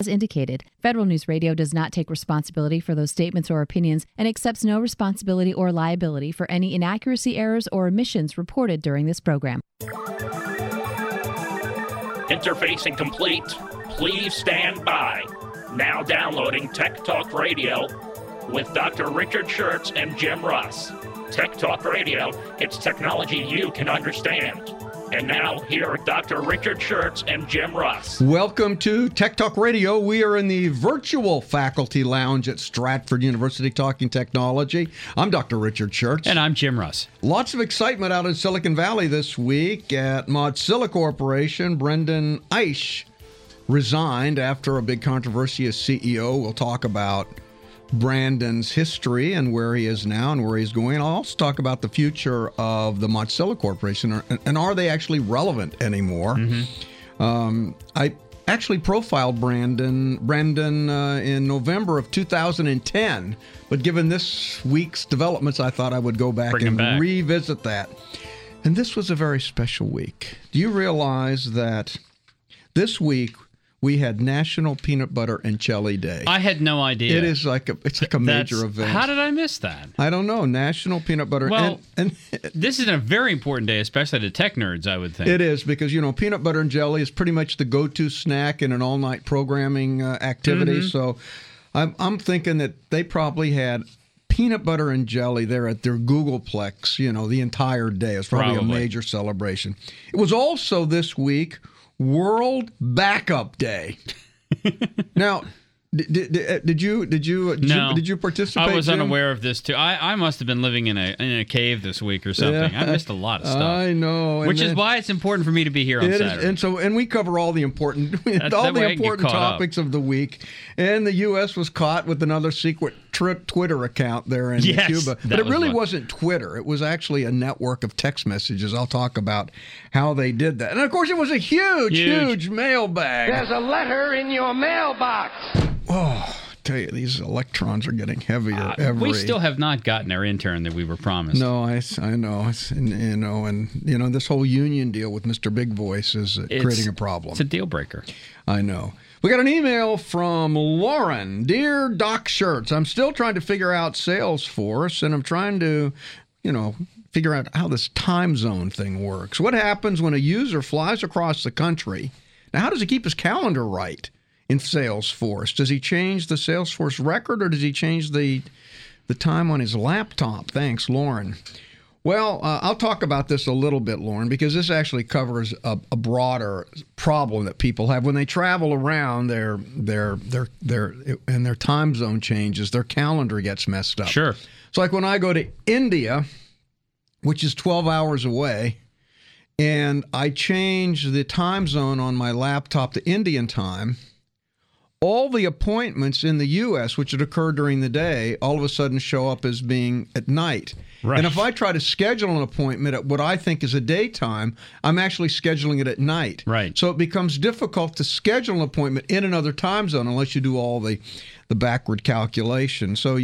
As indicated, Federal News Radio does not take responsibility for those statements or opinions and accepts no responsibility or liability for any inaccuracy, errors, or omissions reported during this program. Interfacing complete. Please stand by. Now downloading Tech Talk Radio with Dr. Richard Schertz and Jim Russ. Tech Talk Radio, it's technology you can understand. And now, here are Dr. Richard Schertz and Jim Russ. Welcome to Tech Talk Radio. We are in the virtual faculty lounge at Stratford University talking technology. I'm Dr. Richard Schertz. And I'm Jim Russ. Lots of excitement out in Silicon Valley this week at Mozilla Corporation. Brendan Eich resigned after a big controversy as CEO. We'll talk about Brandon's history and where he is now and where he's going. I'll also talk about the future of the Mozilla Corporation and are they actually relevant anymore. I actually profiled Brandon in November of 2010, but given this week's developments, I thought I would go back and revisit that. And this was a very special week. Do you realize that this week we had National Peanut Butter and Jelly Day? I had no idea. It's like a major event. How did I miss that? I don't know. National Peanut Butter. Well, and this is a very important day, especially to tech nerds, I would think. It is because, peanut butter and jelly is pretty much the go-to snack in an all-night programming activity. So I'm thinking that they probably had peanut butter and jelly there at their Googleplex, the entire day. It was probably a major celebration. It was also this week World Backup Day. Now, did you participate? I was Jim? unaware of this too. I must have been living in a cave this week or something. Yeah, I missed a lot of stuff. I know, which is why it's important for me to be here on Saturday. And we cover all the important topics of the week. And the U.S. was caught with another secret Twitter account there in Cuba, but it really wasn't Twitter. It was actually a network of text messages. I'll talk about how they did that. And of course, it was a huge mailbag. There's a letter in your mailbox. Oh, I tell you, these electrons are getting heavier We still have not gotten our intern that we were promised. No, I know. And this whole union deal with Mr. Big Voice is creating a problem. It's a deal breaker. I know. We got an email from Lauren. Dear Doc Schertz, I'm still trying to figure out Salesforce, and I'm trying to, figure out how this time zone thing works. What happens when a user flies across the country? Now, how does he keep his calendar right in Salesforce? Does he change the Salesforce record, or does he change the time on his laptop? Thanks, Lauren. Well, I'll talk about this a little bit, Lauren, because this actually covers a broader problem that people have when they travel around. Their time zone changes, their calendar gets messed up. Sure. So, like when I go to India, which is 12 hours away, and I change the time zone on my laptop to Indian time, all the appointments in the U.S., which had occurred during the day, all of a sudden show up as being at night. Right. And if I try to schedule an appointment at what I think is a daytime, I'm actually scheduling it at night. Right. So it becomes difficult to schedule an appointment in another time zone unless you do all the backward calculation. So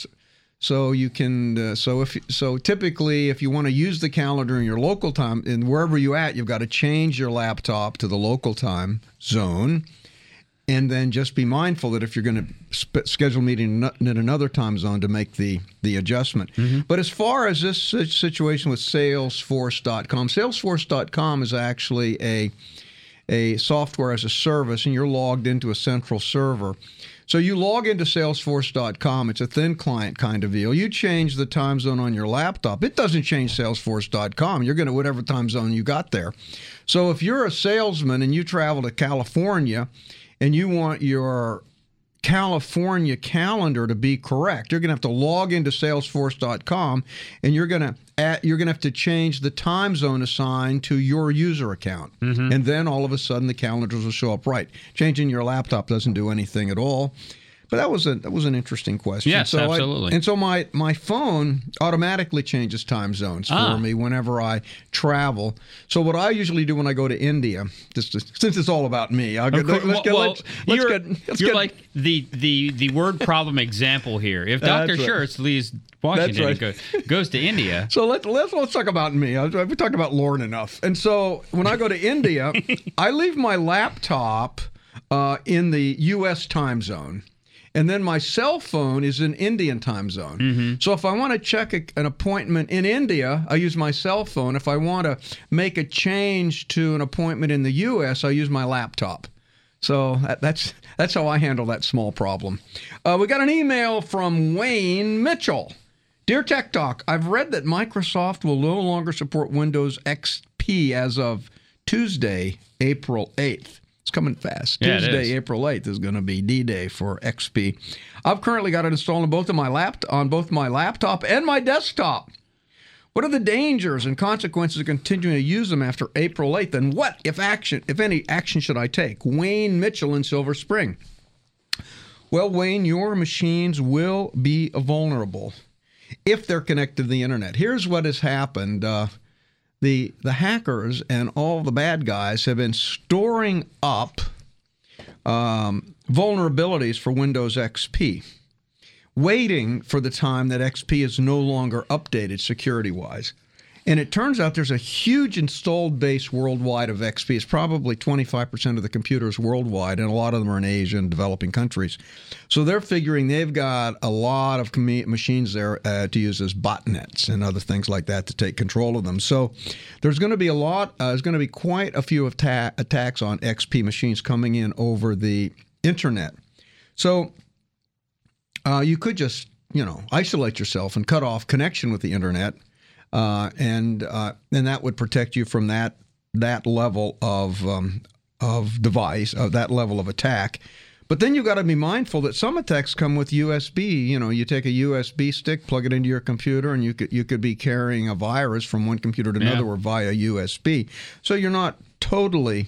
typically, if you want to use the calendar in your local time, and wherever you're at, you've got to change your laptop to the local time zone. And then just be mindful that if you're going to schedule a meeting in another time zone to make the adjustment. But as far as this situation with Salesforce.com, Salesforce.com is actually a software as a service, and you're logged into a central server. So you log into Salesforce.com. It's a thin client kind of deal. You change the time zone on your laptop. It doesn't change Salesforce.com. You're going to whatever time zone you got there. So if you're a salesman and you travel to California and you want your California calendar to be correct, you're going to have to log into Salesforce.com, and you're going to have to change the time zone assigned to your user account. And then all of a sudden the calendars will show up right. Changing your laptop doesn't do anything at all. But that was an interesting question. Yes, absolutely. And so my phone automatically changes time zones for me whenever I travel. So what I usually do when I go to India, since it's all about me, you're like the word problem example here. If Dr. Schertz leaves Washington and goes to India. So let's talk about me. We talked about Lauren enough. And so when I go to India, I leave my laptop in the U.S. time zone. And then my cell phone is in Indian time zone. Mm-hmm. So if I want to check an appointment in India, I use my cell phone. If I want to make a change to an appointment in the U.S., I use my laptop. So that's how I handle that small problem. We got an email from Wayne Mitchell. Dear Tech Talk, I've read that Microsoft will no longer support Windows XP as of Tuesday, April 8th. It's coming fast. Yeah, Tuesday, April 8th is going to be D-Day for XP. I've currently got it installed on both my laptop and my desktop. What are the dangers and consequences of continuing to use them after April 8th? And what, if any action should I take? Wayne Mitchell in Silver Spring. Well, Wayne, your machines will be vulnerable if they're connected to the internet. Here's what has happened. The hackers and all the bad guys have been storing up vulnerabilities for Windows XP, waiting for the time that XP is no longer updated security-wise. And it turns out there's a huge installed base worldwide of XP. It's probably 25% of the computers worldwide, and a lot of them are in Asia and developing countries. So they're figuring they've got a lot of machines there to use as botnets and other things like that to take control of them. So there's going to be there's going to be quite a few attacks on XP machines coming in over the internet. So you could just, isolate yourself and cut off connection with the internet. And that would protect you from that level of device, that level of attack. But then you've got to be mindful that some attacks come with USB. You take a USB stick, plug it into your computer, and you could be carrying a virus from one computer to another or via USB. So you're not totally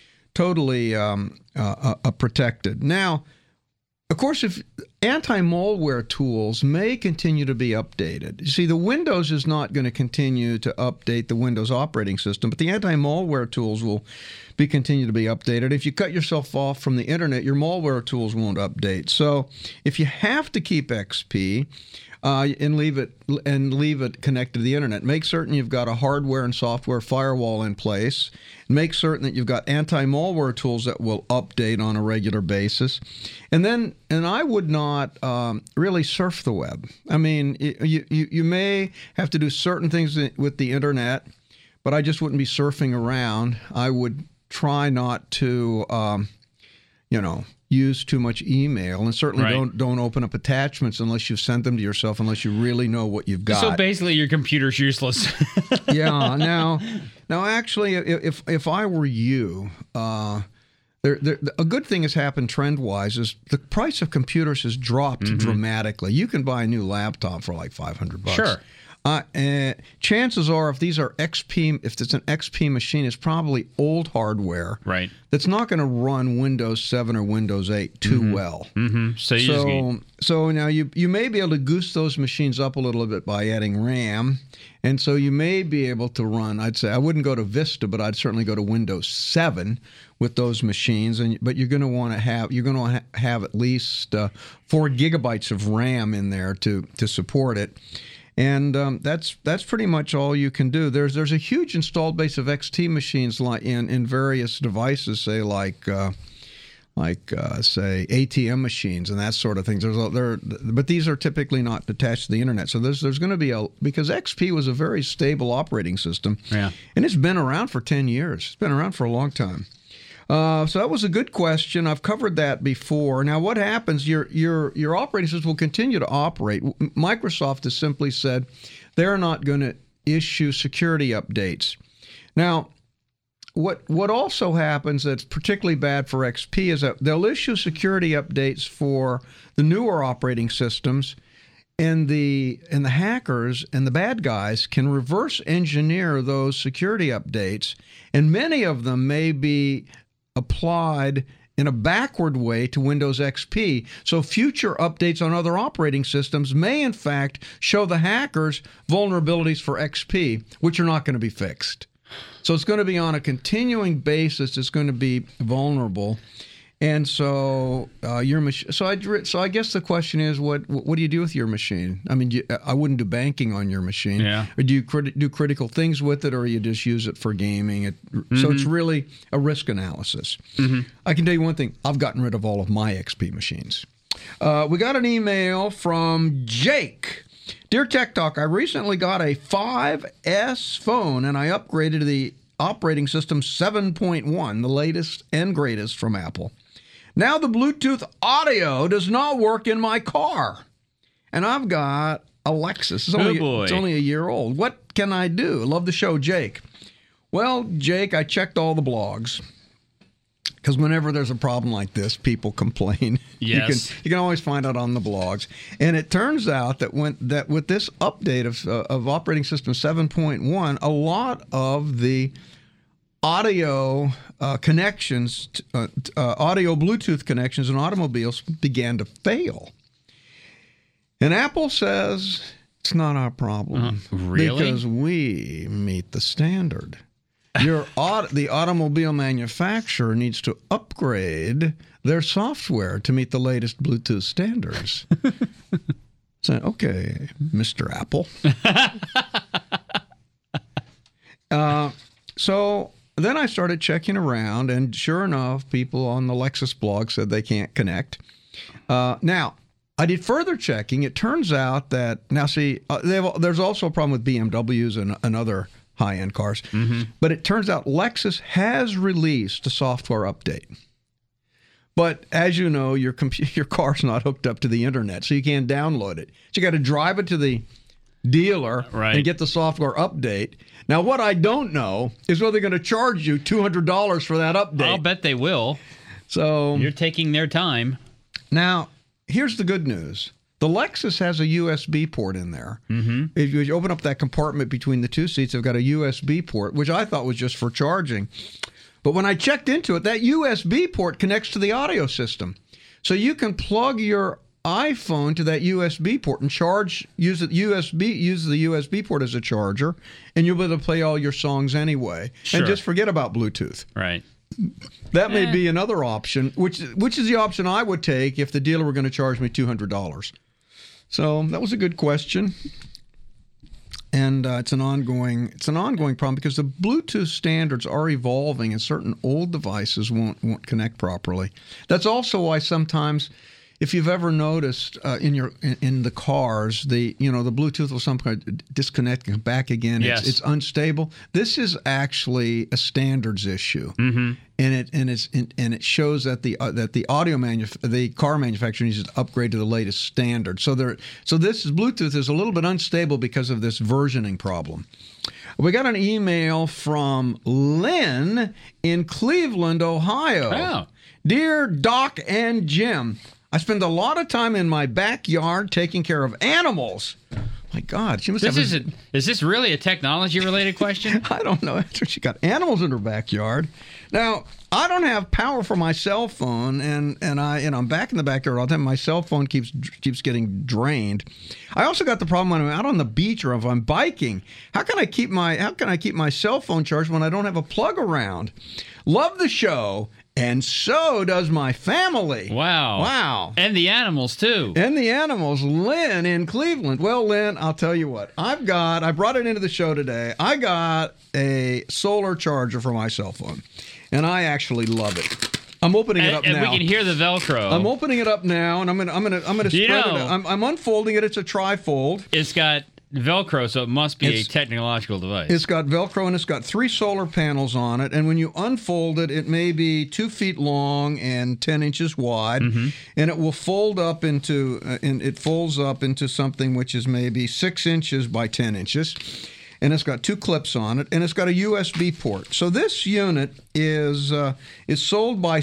protected. Now, of course, if anti-malware tools may continue to be updated. You see, the Windows is not going to continue to update the Windows operating system, but the anti-malware tools will continue to be updated. If you cut yourself off from the internet, your malware tools won't update. So if you have to keep XP and leave it connected to the internet, make certain you've got a hardware and software firewall in place. Make certain that you've got anti-malware tools that will update on a regular basis. And I would not really surf the web. I mean, you may have to do certain things with the internet, but I just wouldn't be surfing around. I would try not to, use too much email, and certainly don't open up attachments unless you've sent them to yourself, unless you really know what you've got. So basically, your computer's useless. Yeah. Now, actually, if I were you, a good thing has happened trend-wise is the price of computers has dropped dramatically. You can buy a new laptop for like $500. Sure. Chances are, if it's an XP machine, it's probably old hardware. Right. That's not going to run Windows 7 or Windows 8 too well. Mm-hmm. So now you may be able to goose those machines up a little bit by adding RAM, and so you may be able to run. I'd say I wouldn't go to Vista, but I'd certainly go to Windows 7 with those machines. But you're going to want to have at least 4 gigabytes of RAM in there to support it. And that's pretty much all you can do. There's a huge installed base of XT machines in various devices, say say ATM machines and that sort of things. But these are typically not attached to the internet. So there's going to be because XP was a very stable operating system, and it's been around for 10 years. It's been around for a long time. So that was a good question. I've covered that before. Now, what happens? Your operating system will continue to operate. Microsoft has simply said they're not going to issue security updates. Now, what also happens that's particularly bad for XP is that they'll issue security updates for the newer operating systems, and the hackers and the bad guys can reverse engineer those security updates, and many of them may be applied in a backward way to Windows XP. So future updates on other operating systems may, in fact, show the hackers vulnerabilities for XP, which are not going to be fixed. So it's going to be on a continuing basis. It's going to be vulnerable. And so your machine. So I guess the question is, what do you do with your machine? I mean, I wouldn't do banking on your machine. Yeah. Or do you do critical things with it, or you just use it for gaming? So it's really a risk analysis. I can tell you one thing: I've gotten rid of all of my XP machines. We got an email from Jake. Dear Tech Talk, I recently got a 5S phone, and I upgraded to the operating system 7.1, the latest and greatest from Apple. Now the Bluetooth audio does not work in my car. And I've got a Lexus. It's only a year old. What can I do? Love the show, Jake. Well, Jake, I checked all the blogs. Because whenever there's a problem like this, people complain. Yes. You can always find out on the blogs. And it turns out that with this update of operating system 7.1, a lot of the audio connections, audio Bluetooth connections in automobiles began to fail. And Apple says it's not our problem. Really? Because we meet the standard. The automobile manufacturer needs to upgrade their software to meet the latest Bluetooth standards. So, okay, Mr. Apple. So then I started checking around, and sure enough, people on the Lexus blog said they can't connect. Now, I did further checking. It turns out that, there's also a problem with BMWs and other high-end cars. But it turns out Lexus has released a software update. But as you know, your car's not hooked up to the internet, so you can't download it. So you got to drive it to the dealer and get the software update. Now, what I don't know is whether they're going to charge you $200 for that update. I'll bet they will. So you're taking their time. Now, here's the good news. The Lexus has a USB port in there. If you open up that compartment between the two seats, they've got a USB port, which I thought was just for charging. But when I checked into it, that USB port connects to the audio system. So you can plug your iPhone to that USB port and use the USB port as a charger, and you'll be able to play all your songs anyway. Sure. And just forget about Bluetooth. Right. That may be another option, which is the option I would take if the dealer were going to charge me $200. So that was a good question. And it's an ongoing problem because the Bluetooth standards are evolving, and certain old devices won't connect properly. That's also why sometimes, if you've ever noticed in the cars, the Bluetooth will sometimes disconnect and come back again. Yes. It's unstable. This is actually a standards issue, and it shows that the car manufacturer needs to upgrade to the latest standard. So this Bluetooth is a little bit unstable because of this versioning problem. We got an email from Lynn in Cleveland, Ohio. Oh. Dear Doc and Jim, I spend a lot of time in my backyard taking care of animals. My God, she must Is this really a technology-related question? I don't know. She got animals in her backyard. Now, I don't have power for my cell phone, and I'm back in the backyard all the time. My cell phone keeps getting drained. I also got the problem when I'm out on the beach or if I'm biking. How can I keep my cell phone charged when I don't have a plug around? Love the show. And so does my family. Wow. And the animals, too. And the animals. Lynn in Cleveland. Well, Lynn, I'll tell you what. I brought it into the show today. I got a solar charger for my cell phone. And I actually love it. I'm opening it up now. And we can hear the Velcro. I'm opening it up now, and I'm gonna spread it. I'm unfolding it. It's a trifold. It's got Velcro, so it must be a technological device. It's got Velcro, and it's got 3 solar panels on it. And when you unfold it, it may be 2 feet long and 10 inches wide, and it will fold up into something which is maybe 6 inches by 10 inches. And it's got 2 clips on it, and it's got a USB port. So this unit is sold by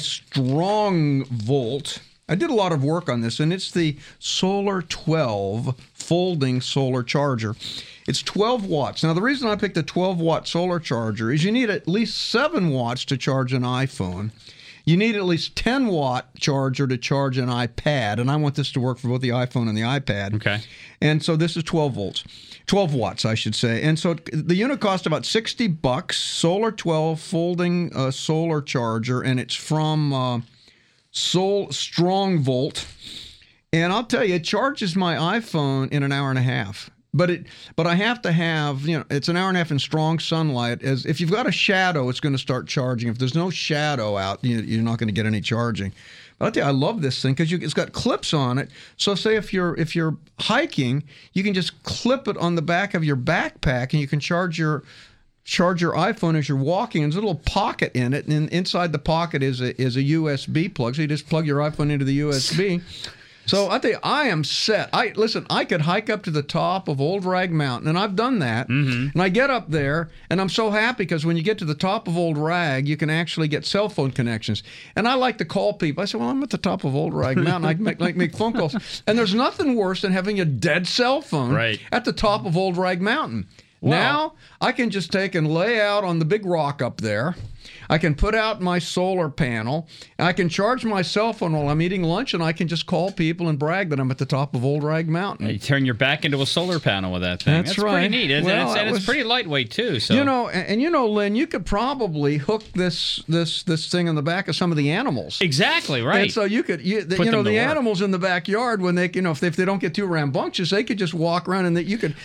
Strongvolt. I did a lot of work on this, and it's the Solar 12 folding solar charger. It's 12 watts. Now, the reason I picked a 12-watt solar charger is you need at least 7 watts to charge an iPhone. You need at least 10-watt charger to charge an iPad, and I want this to work for both the iPhone and the iPad. Okay. And so this is 12 watts, I should say. And so the unit cost about $60, Solar 12 folding solar charger, and it's from Sol Strong Volt. And I'll tell you, it charges my iPhone in an hour and a half. But I have to have, it's an hour and a half in strong sunlight. As if you've got a shadow, it's going to start charging. If there's no shadow out, you're not going to get any charging. But I'll tell you, I love this thing because it's got clips on it. So say if you're hiking, you can just clip it on the back of your backpack, and you can charge your iPhone as you're walking. There's a little pocket in it, and inside the pocket is a USB plug. So you just plug your iPhone into the USB. So I tell you, I am set. Listen, I could hike up to the top of Old Rag Mountain, and I've done that. Mm-hmm. And I get up there, and I'm so happy because when you get to the top of Old Rag, you can actually get cell phone connections. And I like to call people. I say, well, I'm at the top of Old Rag Mountain. I can make phone calls. And there's nothing worse than having a dead cell phone at the top of Old Rag Mountain. Wow. Now I can just take and lay out on the big rock up there. I can put out my solar panel. I can charge my cell phone while I'm eating lunch, and I can just call people and brag that I'm at the top of Old Rag Mountain. You turn your back into a solar panel with that thing. That's right. Pretty neat. And it's pretty lightweight too. So Lynn, you could probably hook this thing on the back of some of the animals. Exactly right. And so you could, the animals in the backyard, when they, if they don't get too rambunctious, they could just walk around, and you could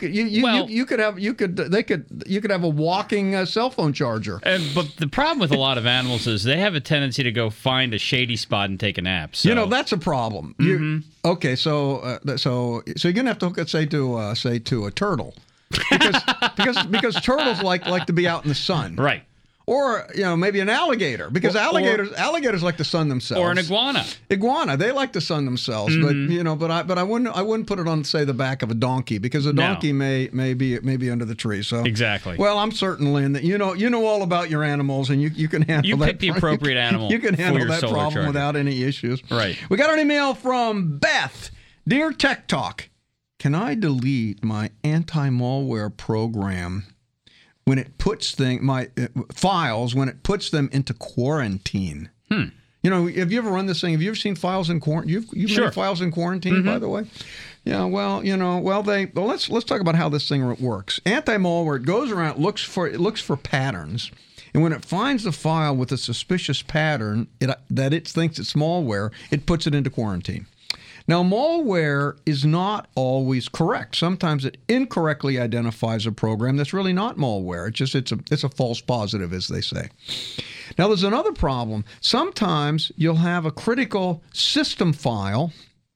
have a walking cell phone charger. But the problem with a lot of animals is they have a tendency to go find a shady spot and take a nap. So. That's a problem. Mm-hmm. Okay, so you're gonna have to hook it, say to a turtle, because turtles like to be out in the sun, right? Or maybe an alligator, because alligators like to sun themselves. Or an iguana. They like to sun themselves, mm-hmm. but I wouldn't put it on, say, the back of a donkey, because a donkey may be under the tree. So exactly. Well, I'm certain, Lynn, that you know all about your animals, and you can handle that. You pick the appropriate animal. You can handle that problem charger without any issues. Right. We got an email from Beth. Dear Tech Talk, can I delete my anti-malware program when it puts files into quarantine? Have you ever run this thing? Have you ever seen files in quarantine? You've sure. made files in quarantine, mm-hmm. by the way. Yeah. Well, let's talk about how this thing works. Anti-malware, it goes around, looks for patterns, and when it finds a file with a suspicious pattern that it thinks it's malware, it puts it into quarantine. Now, malware is not always correct. Sometimes it incorrectly identifies a program that's really not malware. It's a false positive, as they say. Now, there's another problem. Sometimes you'll have a critical system file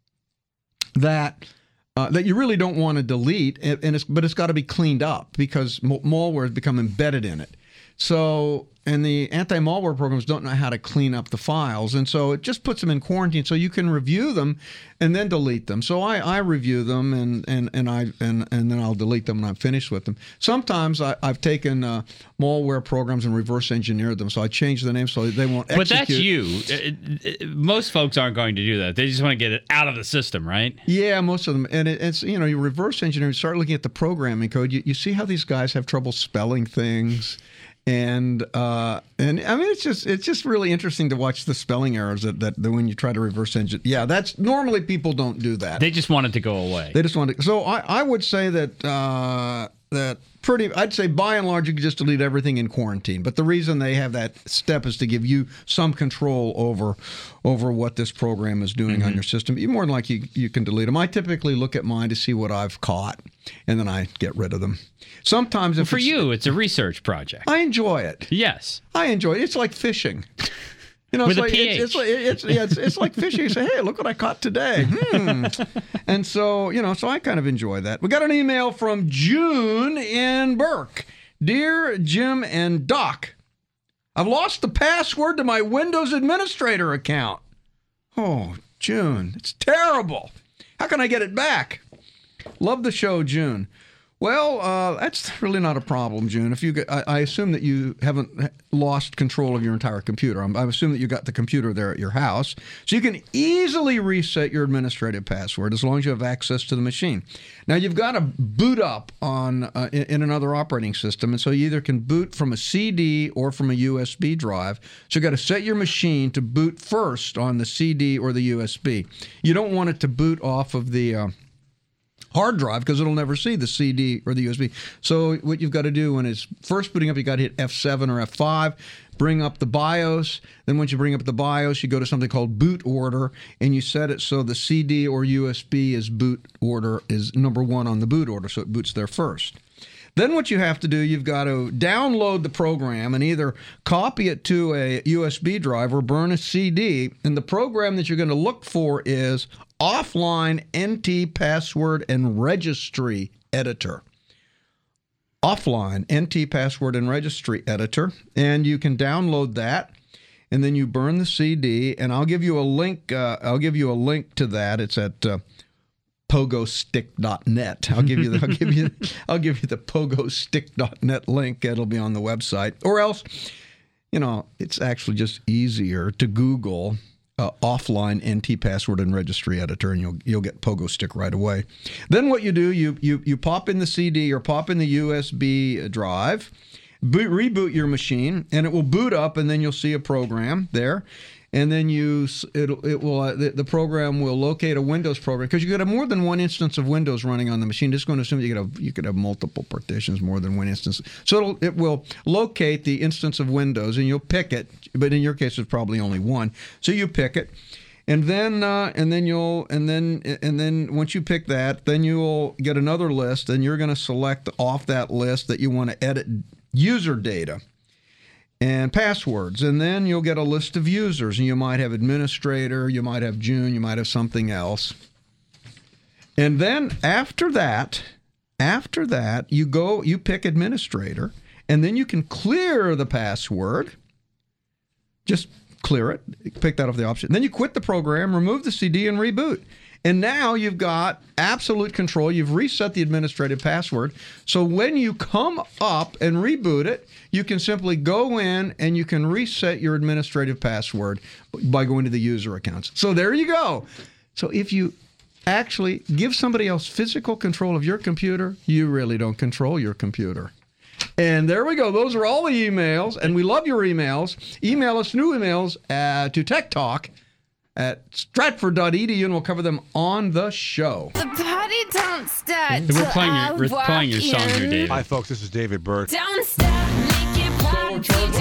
that you really don't want to delete, but it's got to be cleaned up because malware has become embedded in it. So, and the anti-malware programs don't know how to clean up the files, and so it just puts them in quarantine so you can review them and then delete them. So I review them and then I'll delete them when I'm finished with them. Sometimes I've taken malware programs and reverse engineered them, so I change the name so they won't execute. But that's you. Most folks aren't going to do that. They just want to get it out of the system, right? Yeah, most of them. And it's you reverse engineer, you start looking at the programming code. You see how these guys have trouble spelling things. And I mean, it's just really interesting to watch the spelling errors that when you try to reverse engineer. Yeah, that's normally people don't do that. They just want it to go away. They just want it. So I would say that I'd say by and large you could just delete everything in quarantine. But the reason they have that step is to give you some control over what this program is doing mm-hmm. on your system. More than likely you can delete them. I typically look at mine to see what I've caught, and then I get rid of them. Sometimes for you, it's a research project. I enjoy it. Yes. I enjoy it. It's like fishing. With a pH. It's like fishing. You say, hey, look what I caught today. And so, so I kind of enjoy that. We got an email from June in Burke. Dear Jim and Doc, I've lost the password to my Windows Administrator account. Oh, June, it's terrible. How can I get it back? Love the show, June. Well, that's really not a problem, June. I assume that you haven't lost control of your entire computer. I assume that you got the computer there at your house. So you can easily reset your administrative password as long as you have access to the machine. Now, you've got to boot up in another operating system, and so you either can boot from a CD or from a USB drive. So you've got to set your machine to boot first on the CD or the USB. You don't want it to boot off of the hard drive because it'll never see the CD or the USB. So what you've got to do when it's first booting up, you got to hit F7 or F5, bring up the BIOS. Then once you bring up the BIOS, you go to something called boot order, and you set it so the CD or USB is boot order is number 1 on the boot order, so it boots there first. Then what you have to do, you've got to download the program and either copy it to a USB drive or burn a CD. And the program that you're going to look for is Offline NT Password and Registry Editor. Offline NT Password and Registry Editor. And you can download that. And then you burn the CD. And I'll give you a link. I'll give you a link to that. It's at pogostick.net. I'll give you the pogostick.net link. It'll be on the website. Or else, it's actually just easier to Google offline NT password and registry editor, and you'll get PogoStick right away. Then what you do, you pop in the CD or pop in the USB drive, reboot your machine, and it will boot up, and then you'll see a program there. And then the program will locate a Windows program, because you could have more than one instance of Windows running on the machine. Just going to assume you could have multiple partitions, more than one instance. So it will locate the instance of Windows, and you'll pick it. But in your case, it's probably only one. So you pick it, and then once you pick that, then you'll get another list, and you're going to select off that list that you want to edit user data and passwords, and then you'll get a list of users, and you might have administrator, you might have June, you might have something else. And then after that, you pick administrator, and then you can clear the password. Just clear it, pick that off the option. Then you quit the program, remove the CD, and reboot. And now you've got absolute control. You've reset the administrative password. So when you come up and reboot it, you can simply go in and you can reset your administrative password by going to the user accounts. So there you go. So if you actually give somebody else physical control of your computer, you really don't control your computer. And there we go. Those are all the emails. And we love your emails. Email us new emails to Tech Talk at stratford.edu, and we'll cover them on the show. The party don't start. We're playing your song here, David. Hi, folks. This is David Burke. Don't stop, make it pop,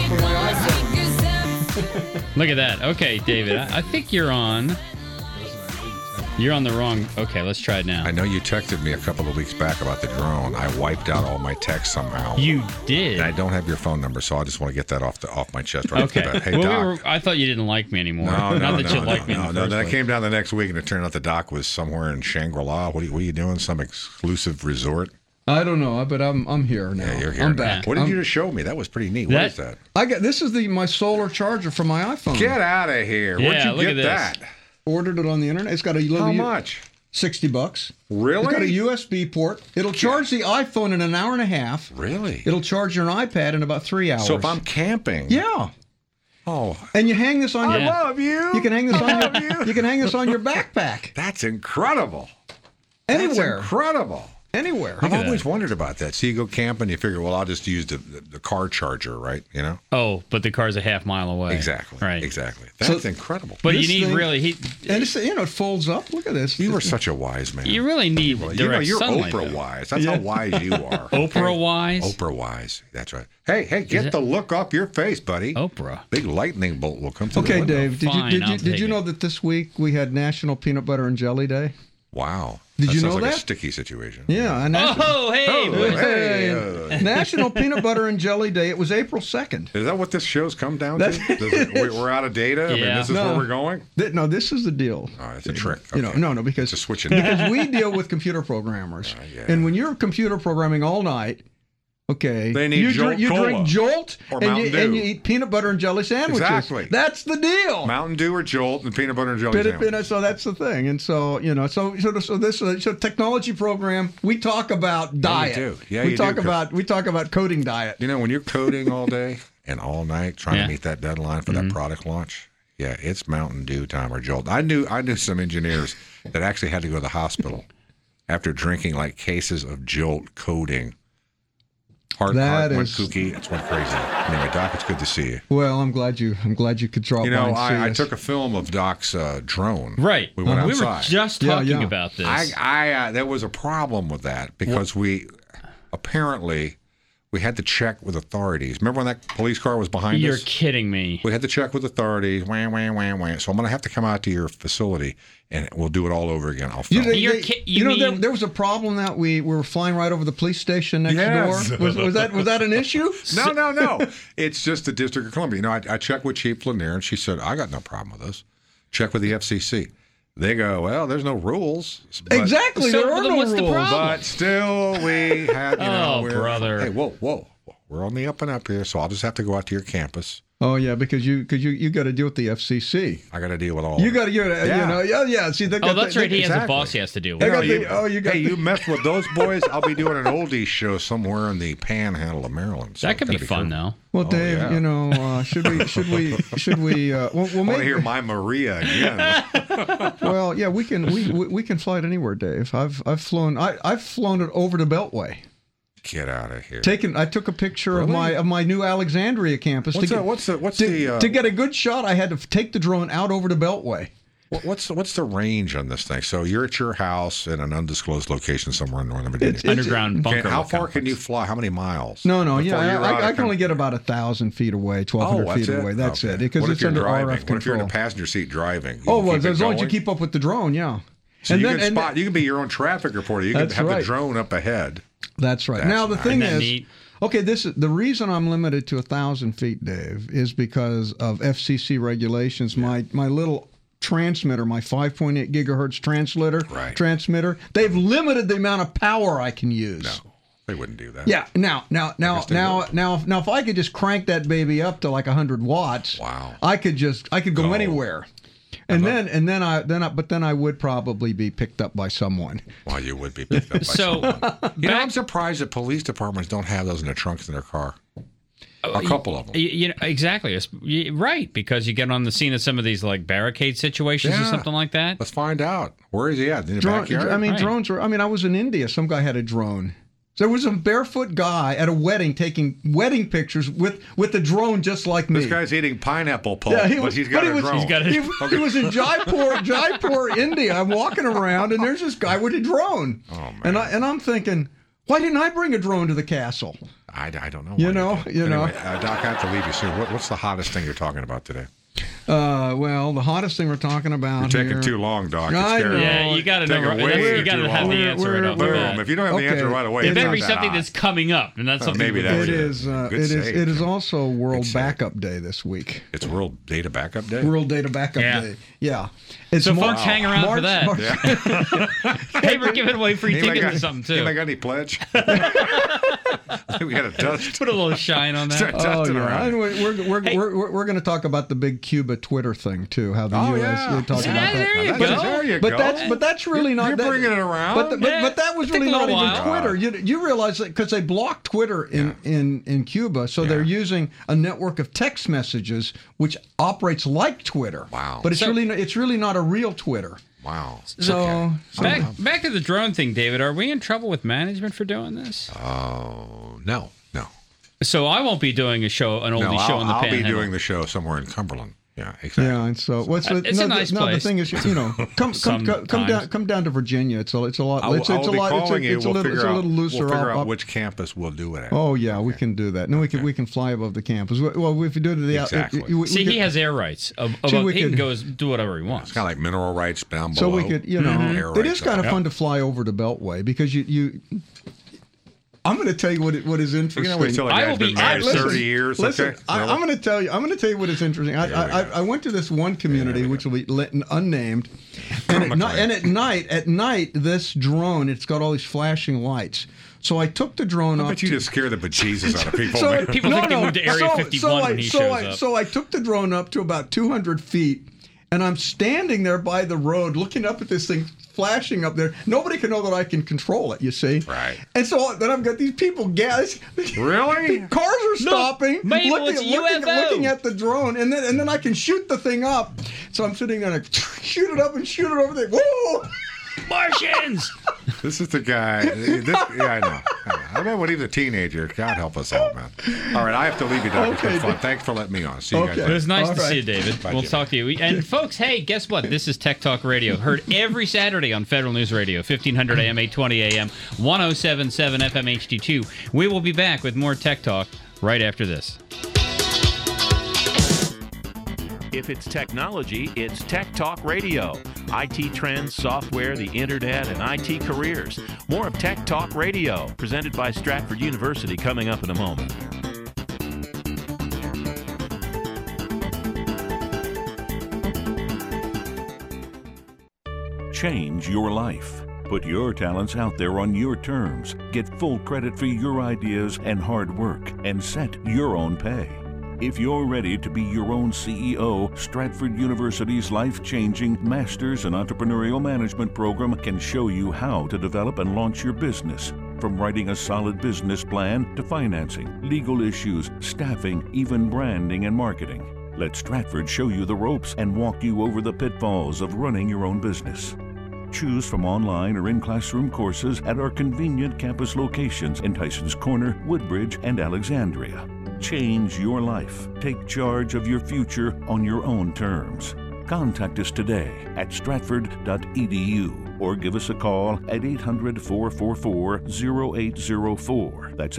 Look at that. Okay, David, I think you're on. You're on the wrong. Okay, let's try it now. I know you texted me a couple of weeks back about the drone. I wiped out all my texts somehow. You did. And I don't have your phone number, so I just want to get that off my chest right okay. off the bat. Hey, Doc. I thought you didn't like me anymore. No, Not that you like me. No. Then I came down the next week, and it turned out the Doc was somewhere in Shangri-La. What are you doing? Some exclusive resort? I don't know, but I'm here now. Yeah, you're here. I'm now. back. What did you just show me? That was pretty neat. What is that? This is my solar charger for my iPhone. Get out of here! Yeah, Where'd you get that? Ordered it on the internet. It's got a little. How much? $60. Really? It's got a USB port. It'll charge the iPhone in an hour and a half. Really? It'll charge your iPad in about 3 hours. So if I'm camping. Yeah. Oh. And you hang this on your. I love you. You can hang this on your. You can hang this on your backpack. That's incredible. Anywhere. That's incredible. Anywhere. I've always wondered about that. So you go camping, you figure, well, I'll just use the car charger, right? You know? Oh, but the car's a half mile away. Exactly. Right. Exactly. That's incredible. But This you need thing- really. And it's, it folds up. Look at this. You were such a wise man. You really need direct you're sunlight. Oprah wise. That's how wise you are. Oprah wise? Oprah wise. That's right. Hey, get the look off your face, buddy. Oprah. Big lightning bolt will come through the Okay, window. Dave. Did you know that this week we had National Peanut Butter and Jelly Day? Wow. Did you know sounds like that? a sticky situation. Yeah. National Peanut Butter and Jelly Day. It was April 2nd. Is that what this show's come down to? We're out of data? I mean, this is where we're going? No, this is the deal. Oh, it's a trick. Okay. No, because it's a switching. Because we deal with computer programmers. And when you're computer programming all night, okay, they need Jolt you Cola drink Jolt or and Mountain Dew. you eat peanut butter and jelly sandwiches. Exactly. That's the deal. Mountain Dew or Jolt and peanut butter and jelly sandwiches. So that's the thing. And so, so technology program, we talk about diet. You do. Yeah, we talk about coding diet. You know, when you're coding all day and all night trying to meet that deadline for that product launch, yeah, it's Mountain Dew time or Jolt. I knew some engineers that actually had to go to the hospital after drinking like cases of Jolt coding. Heart went kooky. It's went crazy. Anyway, Doc, it's good to see you. Well, I'm glad you could drop by and see I us. took a film of Doc's drone. Right. We went outside. We were just talking about this. There was a problem with that because we apparently we had to check with authorities. Remember when that police car was behind You're us? kidding me. We had to check with authorities. Wah, wah, wah, wah. So I'm going to have to come out to your facility, and we'll do it all over again. I'll film. There was a problem that we were flying right over the police station next door. Was that an issue? No. It's just the District of Columbia. I checked with Chief Lanier, and she said, I got no problem with this. Check with the FCC. They go, well, there's no rules. Exactly, there are no rules. The problem? But still, we had, brother. Hey, whoa. We're on the up and up here, so I'll just have to go out to your campus. Oh yeah, because you got to deal with the FCC. I got to deal with all. You got to, yeah. See, that's right. He has a boss he has to deal with. You mess with those boys. I'll be doing an oldies show somewhere in the Panhandle of Maryland. So that could be fun, though. Well, Dave, should we? We'll I want to hear my Maria again. Well, yeah, we can fly it anywhere, Dave. I've flown it over the Beltway. Get out of here! I took a picture of my new Alexandria campus. To get a good shot, I had to take the drone out over the Beltway. What's the range on this thing? So you're at your house in an undisclosed location somewhere in Northern Virginia. Underground bunker. How far can you fly? How many miles? No. I can only get about 1,000 feet away, 1,200 feet away. That's it. Because it's under RF control. What if you're in the passenger seat driving? As long as you keep up with the drone, yeah. So you can be your own traffic reporter. You can have the drone up ahead. That's right. Now the thing is, okay, the reason I'm limited to 1,000 feet, Dave, is because of FCC regulations. Yeah. My little transmitter, my 5.8 gigahertz transmitter, they've limited the amount of power I can use. No, they wouldn't do that. Yeah. Now, if I could just crank that baby up to like 100 watts, wow, I could go anywhere. And then I would probably be picked up by someone. Well, you would be picked up by someone. I'm surprised that police departments don't have those in the trunks in their car. A couple of them. Exactly. Right, because you get on the scene of some of these like barricade situations or something like that. Let's find out. Where is he at? In the backyard? Drones were... I was in India. Some guy had a drone. There was a barefoot guy at a wedding taking wedding pictures with a drone just like me. This guy's eating pineapple pulp, but he's got a drone. He was in Jaipur, India. I'm walking around, and there's this guy with a drone. Oh, man. And I'm thinking, why didn't I bring a drone to the castle? I don't know. Anyway, Doc, I have to leave you soon. What's the hottest thing you're talking about today? Well, the hottest thing we're talking about. You're taking too long, Doc. I know. Yeah, you got to know. You got to have the answer right off the bat. If you don't have the answer right away, it better be something that's coming up, and that's something. Maybe that is. It is also World Backup Day this week. It's World Data Backup Day. World Data Backup Day. Yeah. So folks, hang around for that. Hey, we're giving away free tickets or something too. Anybody got any pledge? We got a dust. Put a little shine on that. Start dusting around. Anyway, we're going to talk about the big Cuba Twitter thing too. How the U.S. You're talking about that. There you go. But that's really not. You're bringing it around. But that was really not even Twitter. You realize that because they blocked Twitter in Cuba, so they're using a network of text messages which operates like Twitter. Wow. But it's really not a real Twitter. Wow. So back to the drone thing, David. Are we in trouble with management for doing this? Oh, no. So I won't be doing an oldie show in the Panhandle. I'll be doing the show somewhere in Cumberland. Yeah, exactly. Yeah, and so it's a nice place. The thing is, come down to Virginia. It's a lot. It's a little looser. We'll figure out which campus we'll do it at. Oh yeah, we can do that. No, we can fly above the campus. Well, if you do it to the exactly. He has air rights. He can go do whatever he wants. It's kind of like mineral rights down below. So we could, it is kind of fun to fly over the Beltway because you. I'm going to tell you what is interesting. I will be married 30 years. Listen, okay? I'm going to tell you. what is interesting. I went to this one community which will be unnamed, and at night, this drone, it's got all these flashing lights. So I took the drone up. I bet you just scare the bejesus out of people. People think they moved to Area 51 when he shows up. So I took the drone up to about 200 feet, and I'm standing there by the road looking up at this thing flashing up there. Nobody can know that I can control it, you see. Right. And so then I've got these people, really? Cars are stopping, looking at the drone, and then I can shoot the thing up. So I'm sitting there and I shoot it up and shoot it over there. Whoa! Martians! This is the guy. I know. Remember when he was a teenager? God help us all, man. All right, I have to leave you, Doctor. It's been fun. Thanks for letting me on. See you guys It later. was nice All to right. see you, David. Bye, We'll Jimmy. talk to you. And folks, hey, guess what? This is Tech Talk Radio, heard every Saturday on Federal News Radio, 1500 AM, 820 AM, 107.7 FM HD2. We will be back with more Tech Talk right after this. If it's technology, it's Tech Talk Radio. IT trends, software, the internet, and IT careers. More of Tech Talk Radio, presented by Stratford University, coming up in a moment. Change your life. Put your talents out there on your terms. Get full credit for your ideas and hard work, and set your own pay. If you're ready to be your own CEO, Stratford University's life-changing Masters in Entrepreneurial Management program can show you how to develop and launch your business. From writing a solid business plan to financing, legal issues, staffing, even branding and marketing. Let Stratford show you the ropes and walk you over the pitfalls of running your own business. Choose from online or in-classroom courses at our convenient campus locations in Tysons Corner, Woodbridge, and Alexandria. Change your life. Take charge of your future on your own terms. Contact us today at stratford.edu or give us a call at 800-444-0804. That's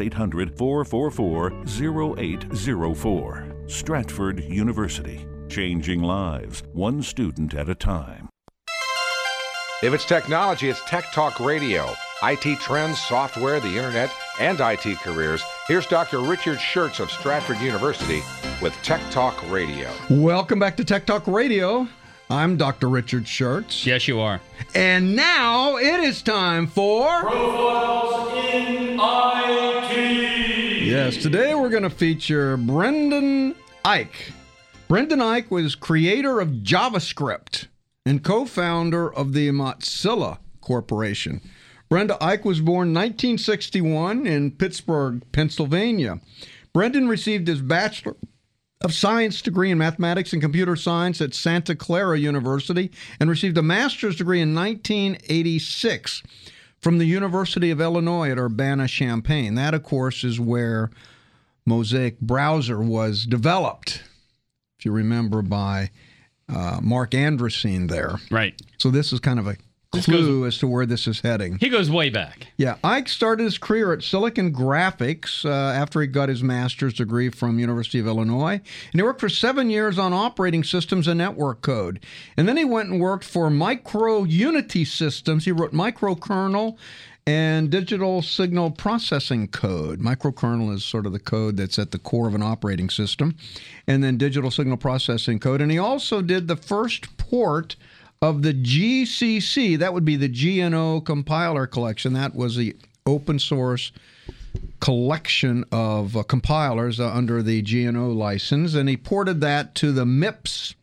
800-444-0804. Stratford University. Changing lives, one student at a time. If it's technology, it's Tech Talk Radio. IT trends, software, the internet, and IT careers. Here's Dr. Richard Schertz of Stratford University with Tech Talk Radio. Welcome back to Tech Talk Radio. I'm Dr. Richard Schertz. Yes, you are. And now it is time for Profiles in IT. Yes, today we're going to feature Brendan Eich. Brendan Eich was creator of JavaScript and co-founder of the Mozilla Corporation. Brenda Eich was born 1961 in Pittsburgh, Pennsylvania. Brendan received his Bachelor of Science degree in Mathematics and Computer Science at Santa Clara University and received a master's degree in 1986 from the University of Illinois at Urbana-Champaign. That, of course, is where Mosaic Browser was developed, if you remember, by Mark Andressen there. Right. So this is kind of a clue as to where this is heading. He goes way back. Yeah, Eich started his career at Silicon Graphics after he got his master's degree from University of Illinois. And he worked for 7 years on operating systems and network code. And then he went and worked for Micro Unity Systems. He wrote microkernel and digital signal processing code. Microkernel is sort of the code that's at the core of an operating system. And then digital signal processing code. And he also did the first port of the GCC, that would be the GNO compiler collection. That was the open source collection of compilers under the GNO license, and he ported that to the MIPS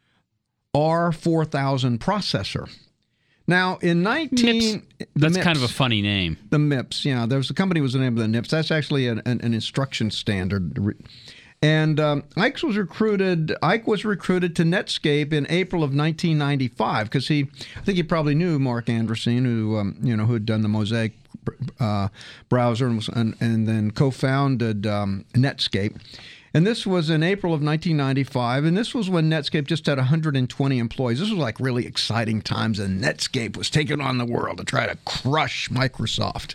R4000 processor. Now, in That's kind of a funny name. The MIPS, yeah. There was a company was the name of the MIPS. That's actually an instruction standard. And Eich was recruited to Netscape in April of 1995 because I think he probably knew Mark Andressen, who had done the Mosaic browser and then co-founded Netscape. And this was in April of 1995, and this was when Netscape just had 120 employees. This was like really exciting times, and Netscape was taking on the world to try to crush Microsoft.